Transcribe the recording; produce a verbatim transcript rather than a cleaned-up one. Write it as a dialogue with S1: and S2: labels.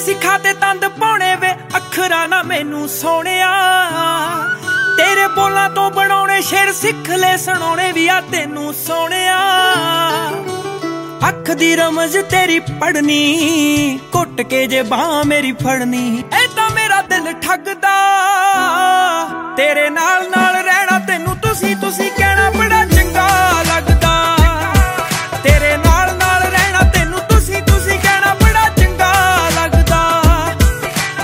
S1: ਸਿਖਾ ਤੇ ਤੰਦ ਪਾਉਣੇ ਵੇ ਅੱਖਰਾਂ ਨਾ ਮੈਨੂੰ ਸੋਹਣਿਆ। ਤੇਰੇ ਬੋਲਾਂ ਤੋਂ ਬਣਾਉਣੇ ਸ਼ੇਰ ਸਿੱਖ ਲੈ ਸੁਣਾਉਣੇ ਵੀ ਆ ਤੈਨੂੰ ਸੋਹਣਿਆ। ਅੱਖ ਦੀ ਰਮਜ਼ ਤੇਰੀ ਪੜਨੀ ਘੁੱਟ ਕੇ ਜੇ ਬਾਹ ਮੇਰੀ ਫੜਨੀ ਏਦਾਂ ਮੇਰਾ ਦਿਲ ਠੱਗਦਾ। ਤੇਰੇ ਨਾਲ ਨਾਲ ਰਹਿਣਾ ਤੈਨੂੰ ਤੁਸੀਂ ਤੁਸੀਂ ਕਹਿਣਾ ਬੜਾ